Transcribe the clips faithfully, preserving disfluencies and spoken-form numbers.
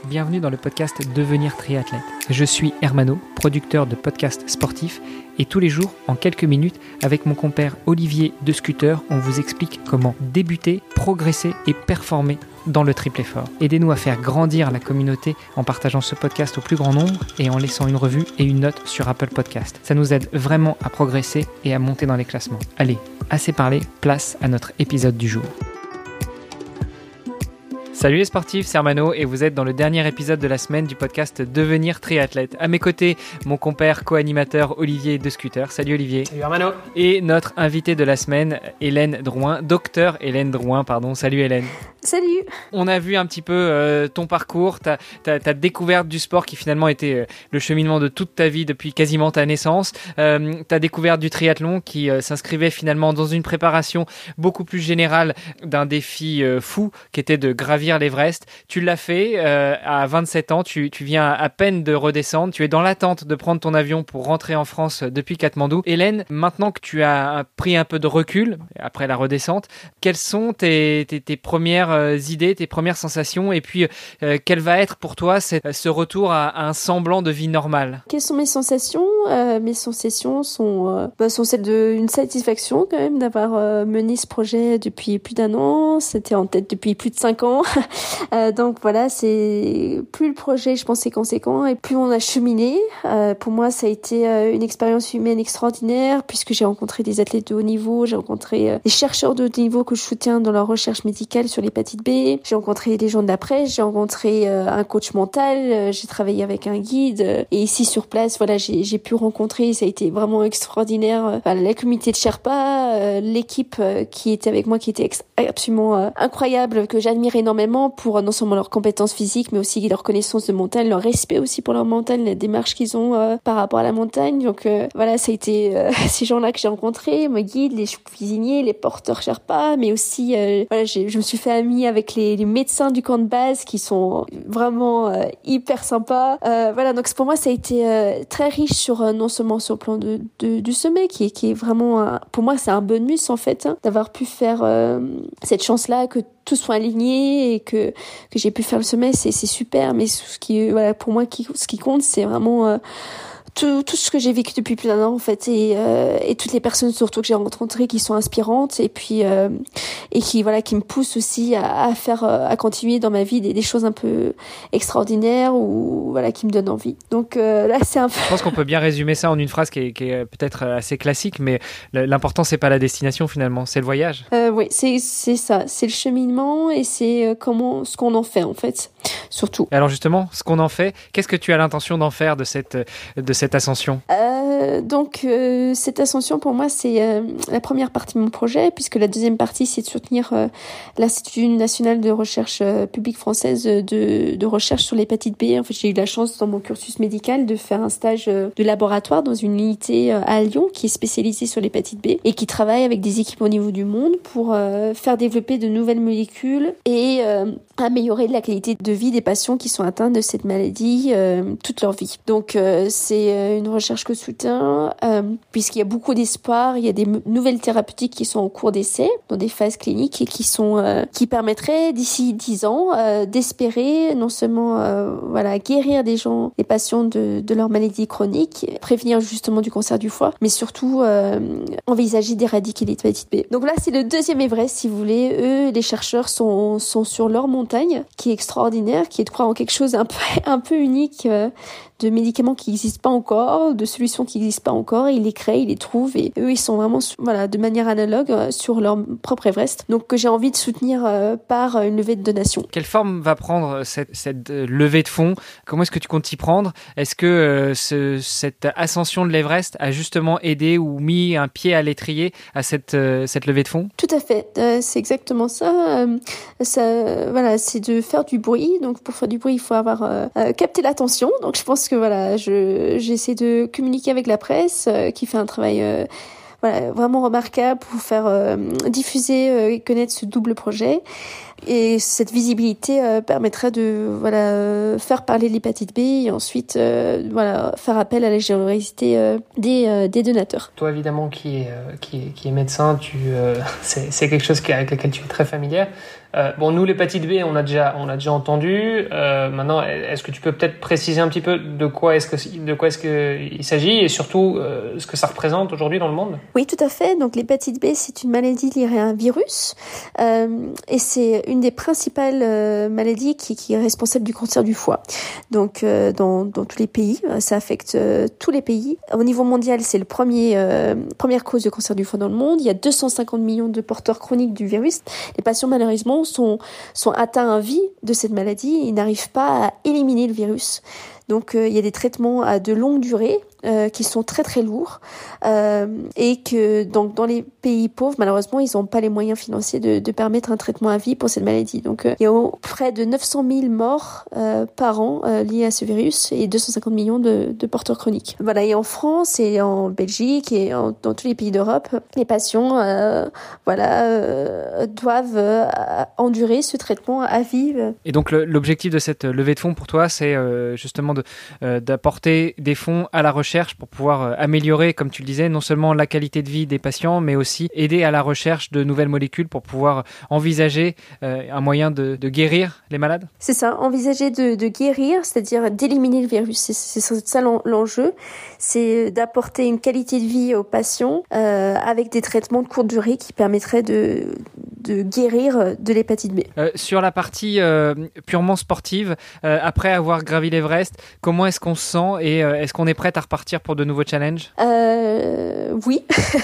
bienvenue dans le podcast Devenir triathlète. Je suis Hermano, producteur de podcasts sportifs et tous les jours, en quelques minutes, avec mon compère Olivier de Scooter, on vous explique comment débuter, progresser et performer dans le triple effort. Aidez-nous à faire grandir la communauté en partageant ce podcast au plus grand nombre et en laissant une revue et une note sur Apple Podcast. Ça nous aide vraiment à progresser et à monter dans les classements. Allez, assez parlé, place à notre épisode du jour. Salut les sportifs, c'est Hermano et vous êtes dans le dernier épisode de la semaine du podcast Devenir triathlète. À mes côtés, mon compère co-animateur Olivier de Scooter. Salut Olivier. Salut Hermano. Et notre invitée de la semaine, Hélène Drouin, docteur Hélène Drouin, pardon. Salut Hélène. Salut. On a vu un petit peu euh, ton parcours, ta, ta, ta découverte du sport qui finalement était euh, le cheminement de toute ta vie depuis quasiment ta naissance. Euh, ta découverte du triathlon qui euh, s'inscrivait finalement dans une préparation beaucoup plus générale d'un défi euh, fou qui était de gravir l'Everest. Tu l'as fait euh, à vingt-sept ans, tu, tu viens à peine de redescendre, tu es dans l'attente de prendre ton avion pour rentrer en France depuis Katmandou. Hélène, maintenant que tu as pris un peu de recul après la redescente, quelles sont tes, tes, tes premières idées, tes premières sensations et puis euh, quel va être pour toi cette, ce retour à, à un semblant de vie normale? Quelles sont mes sensations? euh, Mes sensations sont, euh, bah, sont celles d'une satisfaction quand même d'avoir euh, mené ce projet depuis plus d'un an. C'était en tête depuis plus de cinq ans. Euh, donc voilà, c'est plus le projet, je pense, est conséquent et plus on a cheminé. Euh, pour moi, ça a été euh, une expérience humaine extraordinaire puisque j'ai rencontré des athlètes de haut niveau, j'ai rencontré euh, des chercheurs de haut niveau que je soutiens dans leur recherche médicale sur l'hépatite B. J'ai rencontré des gens de la presse, j'ai rencontré euh, un coach mental, euh, j'ai travaillé avec un guide euh, et ici sur place, voilà, j'ai, j'ai pu rencontrer, ça a été vraiment extraordinaire. Euh, voilà, la communauté de Sherpa, euh, l'équipe euh, qui était avec moi, qui était ex- absolument euh, incroyable, que j'admire énormément pour non seulement leurs compétences physiques, mais aussi leur connaissance de montagne, leur respect aussi pour leur montagne, la démarche qu'ils ont euh, par rapport à la montagne. Donc euh, voilà, ça a été euh, ces gens-là que j'ai rencontrés, mes guides, les cuisiniers, les porteurs Sherpa, mais aussi euh, voilà, j'ai, je me suis fait amie avec les, les médecins du camp de base qui sont vraiment euh, hyper sympas. Euh, voilà, donc pour moi ça a été euh, très riche sur euh, non seulement sur le plan de, de du sommet, qui est qui est vraiment un, pour moi c'est un bonus en fait, hein, d'avoir pu faire euh, cette chance-là que tout soit aligné et que que j'ai pu faire le sommet, c'est c'est super, mais ce qui voilà pour moi qui ce qui compte c'est vraiment euh, tout tout ce que j'ai vécu depuis plus d'un an en fait et euh, et toutes les personnes surtout que j'ai rencontrées qui sont inspirantes et puis euh, et qui voilà qui me poussent aussi à, à faire à continuer dans ma vie des, des choses un peu extraordinaires ou voilà qui me donnent envie. Donc euh, là c'est un peu... Je pense qu'on peut bien résumer ça en une phrase qui est, qui est peut-être assez classique, mais l'important c'est pas la destination finalement, c'est le voyage. Euh, oui, c'est c'est ça, c'est le cheminement et c'est comment ce qu'on en fait en fait, surtout. Alors justement, ce qu'on en fait, qu'est-ce que tu as l'intention d'en faire de cette de cette ascension? euh, Donc euh, cette ascension pour moi c'est euh, la première partie de mon projet, puisque la deuxième partie c'est de soutenir euh, l'Institut national de recherche euh, publique française de, de recherche sur l'hépatite B. En fait, j'ai eu la chance dans mon cursus médical de faire un stage euh, de laboratoire dans une unité euh, à Lyon qui est spécialisée sur l'hépatite B et qui travaille avec des équipes au niveau du monde pour euh, faire développer de nouvelles molécules et euh, améliorer la qualité de vie des patients qui sont atteints de cette maladie euh, toute leur vie. Donc euh, c'est une recherche que je soutiens euh, puisqu'il y a beaucoup d'espoir, il y a des m- nouvelles thérapeutiques qui sont en cours d'essai dans des phases cliniques et qui sont euh, qui permettraient d'ici dix ans euh, d'espérer non seulement euh, voilà guérir des gens, des patients de de leur maladie chronique, prévenir justement du cancer du foie, mais surtout euh, envisager d'éradiquer l'hépatite B. Donc là c'est le deuxième Everest si vous voulez. Eux les chercheurs sont sont sur leur montagne qui est extraordinaire, qui est de croire en quelque chose un peu un peu unique, euh, de médicaments qui n'existent pas encore, de solutions qui n'existent pas encore, ils les créent, ils les trouvent et eux ils sont vraiment voilà de manière analogue euh, sur leur propre Everest. Donc que j'ai envie de soutenir euh, par une levée de donation. Quelle forme va prendre cette, cette levée de fonds? Comment est-ce que tu comptes t'y prendre? Est-ce que euh, ce, cette ascension de l'Everest a justement aidé ou mis un pied à l'étrier à cette, euh, cette levée de fonds? Tout à fait, euh, c'est exactement ça. Euh, ça voilà, c'est de faire du bruit. Donc pour faire du bruit, il faut avoir euh, euh, capté l'attention. Donc je pense que voilà, je j'essaie de communiquer avec la presse euh, qui fait un travail euh, voilà, vraiment remarquable pour faire euh, diffuser euh, et connaître ce double projet. Et cette visibilité euh, permettrait de voilà euh, faire parler l'hépatite B et ensuite euh, voilà faire appel à la générosité euh, des euh, des donateurs. Toi évidemment qui est euh, qui est qui est médecin, tu euh, c'est c'est quelque chose qui, avec lequel tu es très familière. Euh, bon, nous, l'hépatite B, on a déjà, on a déjà entendu. Euh, maintenant, est-ce que tu peux peut-être préciser un petit peu de quoi est-ce que, de quoi est-ce que il s'agit et surtout euh, ce que ça représente aujourd'hui dans le monde? Oui, tout à fait. Donc, l'hépatite B, c'est une maladie liée à un virus euh, et c'est une des principales euh, maladies qui, qui est responsable du cancer du foie. Donc, euh, dans, dans tous les pays, ça affecte euh, tous les pays. Au niveau mondial, c'est le premier euh, première cause de cancer du foie dans le monde. Il y a deux cent cinquante millions de porteurs chroniques du virus. Les patients, malheureusement, sont, sont atteints à vie de cette maladie. Ils n'arrivent pas à éliminer le virus. Donc, euh, il y a des traitements à de longue durée euh, qui sont très très lourds euh, et que donc dans les pays pauvres, malheureusement, ils n'ont pas les moyens financiers de, de permettre un traitement à vie pour cette maladie. Donc, euh, il y a près de neuf cent mille morts euh, par an euh, liés à ce virus et deux cent cinquante millions de, de porteurs chroniques. Voilà, et en France et en Belgique et en, dans tous les pays d'Europe, les patients euh, voilà euh, doivent euh, endurer ce traitement à vie. Et donc le, l'objectif de cette levée de fonds pour toi, c'est euh, justement de, euh, d'apporter des fonds à la recherche pour pouvoir euh, améliorer, comme tu le disais, non seulement la qualité de vie des patients, mais aussi aider à la recherche de nouvelles molécules pour pouvoir envisager euh, un moyen de, de guérir les malades? C'est ça, envisager de, de guérir, c'est-à-dire d'éliminer le virus. C'est, c'est ça l'enjeu, c'est d'apporter une qualité de vie aux patients euh, avec des traitements de courte durée qui permettraient de, de guérir de l'hépatite B. Euh, sur la partie euh, purement sportive, euh, après avoir gravi l'Everest, comment est-ce qu'on se sent et euh, est-ce qu'on est prête à repartir pour de nouveaux challenges? euh, Oui.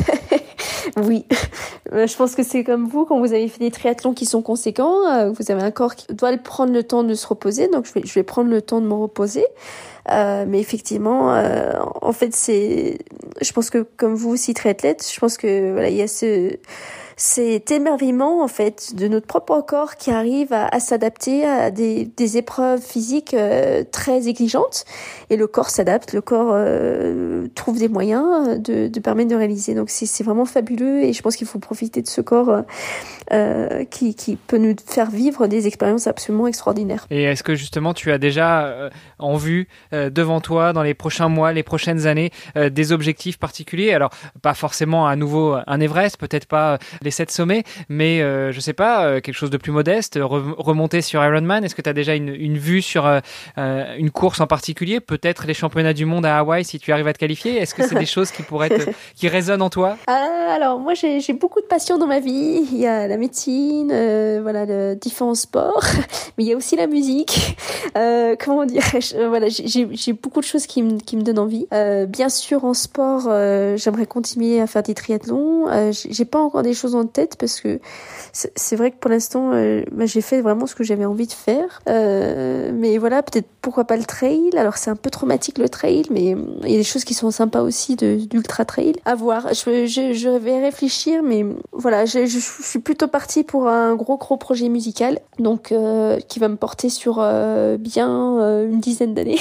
Oui, je pense que c'est comme vous, quand vous avez fait des triathlons qui sont conséquents, euh, vous avez un corps qui doit prendre le temps de se reposer, donc je vais, je vais prendre le temps de me reposer. Euh, mais effectivement, euh, en fait, c'est, je pense que comme vous aussi triathlète, je pense que voilà, il y a ce cet émerveillement en fait de notre propre corps qui arrive à, à s'adapter à des, des épreuves physiques euh, très exigeantes et le corps s'adapte, le corps euh, trouve des moyens de, de permettre de réaliser. Donc c'est, c'est vraiment fabuleux et je pense qu'il faut profiter de ce corps euh, qui, qui peut nous faire vivre des expériences absolument extraordinaires. Et est-ce que justement tu as déjà euh, en vue euh, devant toi dans les prochains mois, les prochaines années euh, des objectifs particuliers? Alors pas forcément à nouveau un Everest, peut-être pas les sept sommets, mais euh, je sais pas, euh, quelque chose de plus modeste, re- remonter sur Ironman. Est-ce que tu as déjà une, une vue sur euh, euh, une course en particulier? Peut-être les championnats du monde à Hawaï si tu arrives à te qualifier. Est-ce que c'est des choses qui pourraient te, qui résonnent en toi? Ah, alors moi j'ai, j'ai beaucoup de passions dans ma vie. Il y a la médecine, euh, voilà, le, différents sports, mais il y a aussi la musique. Euh, comment dirais-je euh, Voilà, j'ai, j'ai beaucoup de choses qui me qui me donnent envie. Euh, bien sûr en sport, euh, j'aimerais continuer à faire des triathlons. Euh, j'ai, j'ai pas encore des choses en tête parce que c'est, c'est vrai que pour l'instant euh, bah, j'ai fait vraiment ce que j'avais envie de faire. Euh, mais voilà, peut-être pourquoi pas le trail. Alors c'est un peu traumatique le trail, mais il y a des choses qui sont sympas aussi de d'ultra trail. À voir. Je, je, je vais réfléchir, mais voilà, je, je, je suis plutôt partie pour un gros gros projet musical, donc euh, qui va me porter sur euh, bien euh, une dizaine d'années.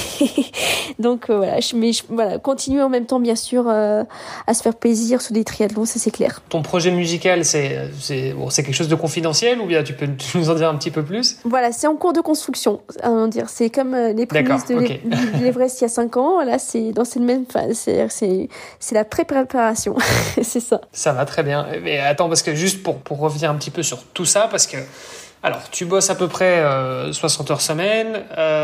Donc euh, voilà, je, mais je, voilà, continuer en même temps bien sûr euh, à se faire plaisir sur des triathlons, ça c'est clair. Ton projet musical, c'est c'est bon, c'est quelque chose de confidentiel ou bien tu peux nous en dire un petit peu plus? Voilà, c'est en cours de construction. À dire, c'est comme euh, les prémices de okay. l'Everest il y a cinq ans. Là, c'est dans cette même phase. C'est c'est c'est la pré-préparation. C'est ça. Ça va très bien. Mais attends, parce que juste pour pour revenir un petit peu sur tout ça, parce que alors, tu bosses à peu près euh, soixante heures semaine,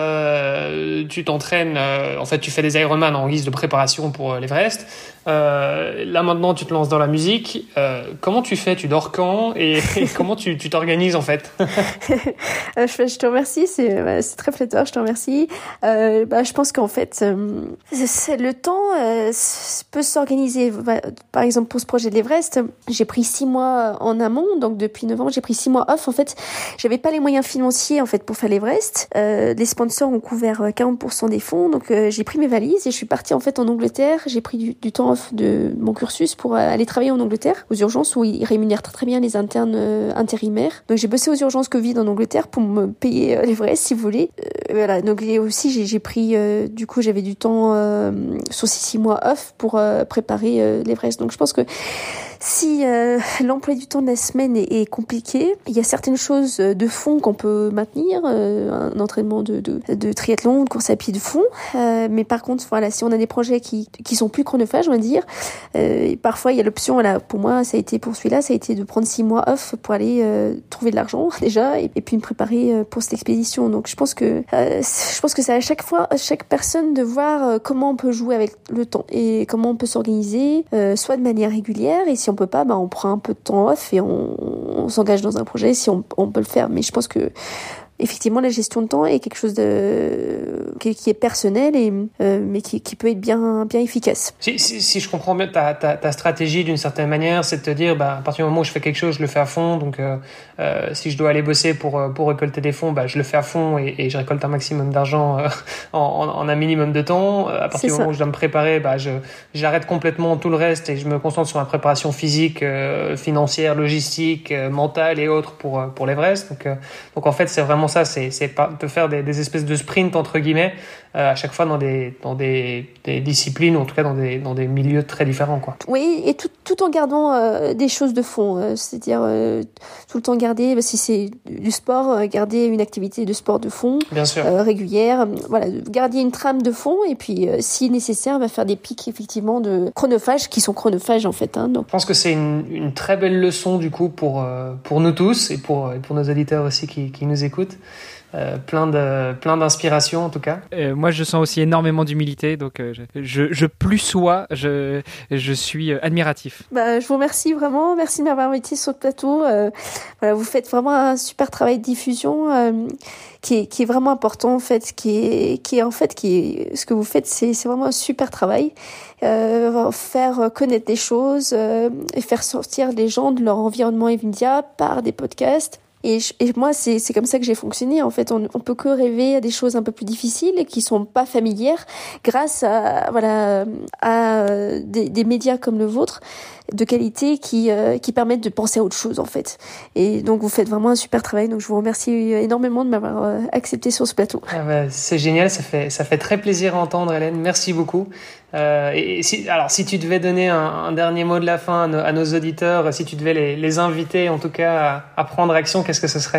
euh, tu t'entraînes, euh, en fait, tu fais des Ironman en guise de préparation pour euh, l'Everest. Euh, là, maintenant, tu te lances dans la musique. Euh, comment tu fais? Tu dors quand? Et, et comment tu, tu t'organises, en fait? euh, je, je te remercie, c'est, bah, c'est très flatteur, je te remercie. Euh, bah, je pense qu'en fait, euh, c'est, le temps euh, peut s'organiser. Par exemple, pour ce projet de l'Everest, j'ai pris six mois en amont, donc depuis novembre, j'ai pris six mois off, en fait. J'avais pas les moyens financiers en fait pour faire l'Everest. Euh, les sponsors ont couvert quarante pour cent des fonds, donc euh, j'ai pris mes valises et je suis partie en fait en Angleterre. J'ai pris du, du temps off de mon cursus pour euh, aller travailler en Angleterre aux urgences où ils rémunèrent très très bien les internes euh, intérimaires. Donc j'ai bossé aux urgences Covid en Angleterre pour me payer euh, l'Everest si vous voulez. Euh, voilà. Donc et aussi j'ai, j'ai pris euh, du coup j'avais du temps euh, sur ces six mois off pour euh, préparer euh, l'Everest. Donc je pense que si euh, l'emploi du temps de la semaine est, est compliqué, il y a certaines choses de fond qu'on peut maintenir, euh, un entraînement de, de, de triathlon, de course à pied de fond. Euh, mais par contre, voilà, si on a des projets qui qui sont plus chronophages, on va dire, euh, parfois il y a l'option. Voilà, pour moi, ça a été pour celui-là, ça a été de prendre six mois off pour aller euh, trouver de l'argent déjà, et, et puis me préparer euh, pour cette expédition. Donc, je pense que euh, je pense que c'est à chaque fois, à chaque personne de voir euh, comment on peut jouer avec le temps et comment on peut s'organiser, euh, soit de manière régulière, et si on peut pas, bah on prend un peu de temps off et on, on s'engage dans un projet si on, on peut le faire. Mais je pense que effectivement, la gestion de temps est quelque chose de qui, qui est personnel et euh, mais qui, qui peut être bien bien efficace. Si, si, si je comprends bien ta, ta, ta stratégie d'une certaine manière, c'est de te dire, bah, à partir du moment où je fais quelque chose, je le fais à fond. Donc, euh, euh, si je dois aller bosser pour pour récolter des fonds, bah, je le fais à fond et, et je récolte un maximum d'argent euh, en, en, en un minimum de temps. À partir c'est du ça. moment où je dois me préparer, bah, je j'arrête complètement tout le reste et je me concentre sur ma préparation physique, euh, financière, logistique, euh, mentale et autres pour pour l'Everest. Donc, euh, donc en fait, c'est vraiment ça, c'est, c'est pas, de faire des, des espèces de sprints entre guillemets euh, à chaque fois dans des dans des, des disciplines ou en tout cas dans des dans des milieux très différents, quoi. Oui, et tout tout en gardant euh, des choses de fond, euh, c'est-à-dire euh, tout le temps garder, bah, si c'est du sport, euh, garder une activité de sport de fond, bien sûr, euh, régulière, voilà, garder une trame de fond et puis euh, si nécessaire, va faire des pics effectivement de chronophages qui sont chronophages en fait. Hein, donc. Je pense que c'est une une très belle leçon du coup pour euh, pour nous tous et pour pour nos auditeurs aussi qui qui nous écoutent. Euh, plein de plein d'inspiration en tout cas. Euh, moi je sens aussi énormément d'humilité, donc euh, je, je je plus sois, je je suis admiratif. Bah je vous remercie vraiment, merci de m'avoir invité sur le plateau. Euh, voilà, vous faites vraiment un super travail de diffusion euh, qui est qui est vraiment important en fait, qui est qui est en fait qui est ce que vous faites, c'est c'est vraiment un super travail. Euh, faire connaître des choses euh, et faire sortir les gens de leur environnement immédiat par des podcasts. Et, je, et moi, c'est, c'est comme ça que j'ai fonctionné. En fait, on, on peut que rêver à des choses un peu plus difficiles et qui sont pas familières grâce à, voilà, à des, des médias comme le vôtre de qualité qui, euh, qui permettent de penser à autre chose, en fait. Et donc, vous faites vraiment un super travail. Donc, je vous remercie énormément de m'avoir euh, accepté sur ce plateau. Ah bah, c'est génial. Ça fait, ça fait très plaisir à entendre, Hélène. Merci beaucoup. Euh, et si, alors, si tu devais donner un, un dernier mot de la fin à nos, à nos auditeurs, si tu devais les, les inviter, en tout cas, à, à prendre action, qu'est-ce que ce serait ?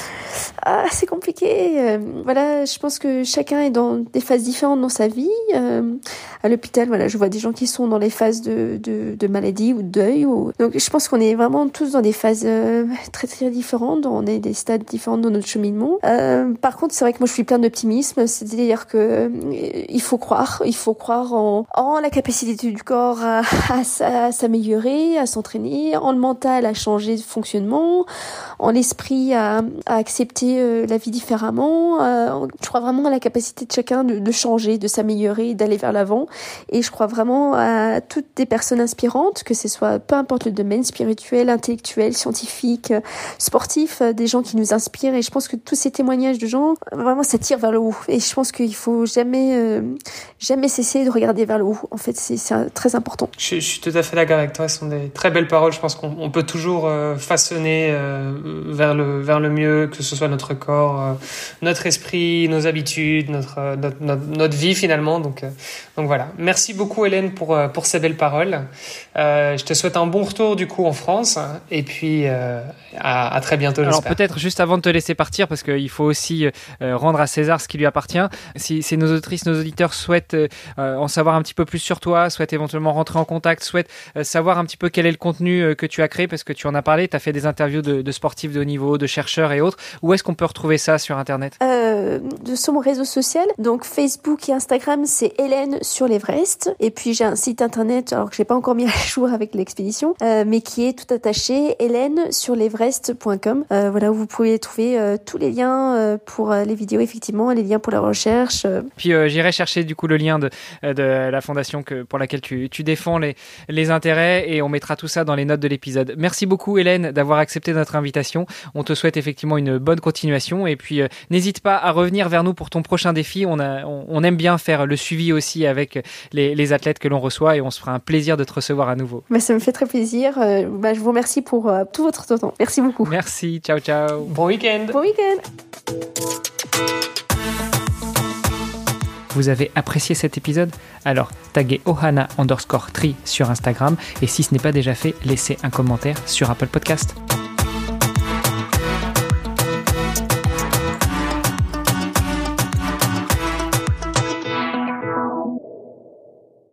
Ah, c'est compliqué. Euh, voilà, je pense que chacun est dans des phases différentes dans sa vie. Euh, à l'hôpital, voilà, je vois des gens qui sont dans les phases de, de, de maladie ou de deuil. Ou... Donc, je pense qu'on est vraiment tous dans des phases euh, très très différentes. On est des stades différents dans notre cheminement. Euh, par contre, c'est vrai que moi, je suis plein d'optimisme. C'est-à-dire que euh, il faut croire, il faut croire en, en la capacité du corps à, à, à s'améliorer, à s'entraîner, en le mental à changer de fonctionnement, en l'esprit à, à accepter la vie différemment. Euh, je crois vraiment à la capacité de chacun de, de changer, de s'améliorer, d'aller vers l'avant. Et je crois vraiment à toutes des personnes inspirantes, que ce soit peu importe le domaine, spirituel, intellectuel, scientifique, sportif, des gens qui nous inspirent. Et je pense que tous ces témoignages de gens, vraiment, ça tire vers le haut. Et je pense qu'il faut jamais, euh, jamais cesser de regarder vers le haut. En fait, c'est, c'est très important. Je, je suis tout à fait d'accord avec toi. Ce sont des très belles paroles. Je pense qu'on on peut toujours euh, façonner euh, vers le vers le mieux, que ce soit notre corps, euh, notre esprit, nos habitudes, notre, euh, notre, notre, notre vie finalement. Donc, euh, donc voilà. Merci beaucoup Hélène pour, euh, pour ces belles paroles. Euh, je te souhaite un bon retour du coup en France et puis euh, à, à très bientôt. Alors j'espère. Peut-être juste avant de te laisser partir, parce qu'il faut aussi euh, rendre à César ce qui lui appartient. Si, si nos auditrices, nos auditeurs souhaitent euh, en savoir un petit peu plus sur toi, souhaitent éventuellement rentrer en contact, souhaitent euh, savoir un petit peu quel est le contenu euh, que tu as créé, parce que tu en as parlé, tu as fait des interviews de, de sportifs de haut niveau, de chercheurs et autres. Où est-ce qu'on peut retrouver ça sur Internet ? euh, Sur mon réseau social, donc Facebook et Instagram, c'est Hélène sur l'Everest. Et puis j'ai un site internet, alors que j'ai pas encore mis à jour avec l'expédition, euh, mais qui est tout attaché, hélène sur l'everest point com. Euh, voilà, où vous pouvez trouver euh, tous les liens euh, pour euh, les vidéos, effectivement, les liens pour la recherche. Euh. Puis euh, j'irai chercher du coup le lien de, de la fondation que, pour laquelle tu, tu défends les, les intérêts, et on mettra tout ça dans les notes de l'épisode. Merci beaucoup Hélène d'avoir accepté notre invitation. On te souhaite effectivement une bonne continuation, et puis euh, n'hésite pas à revenir vers nous pour ton prochain défi. On, a, on, on aime bien faire le suivi aussi avec les, les athlètes que l'on reçoit, et on se fera un plaisir de te recevoir à nouveau. Bah, ça me fait très plaisir. Euh, bah, je vous remercie pour euh, tout votre temps. Merci beaucoup. Merci, ciao ciao. Bon week-end. Bon week-end. vous avez apprécié cet épisode, alors taguez ohana underscore tri sur Instagram et si ce n'est pas déjà fait, laissez un commentaire sur Apple Podcast.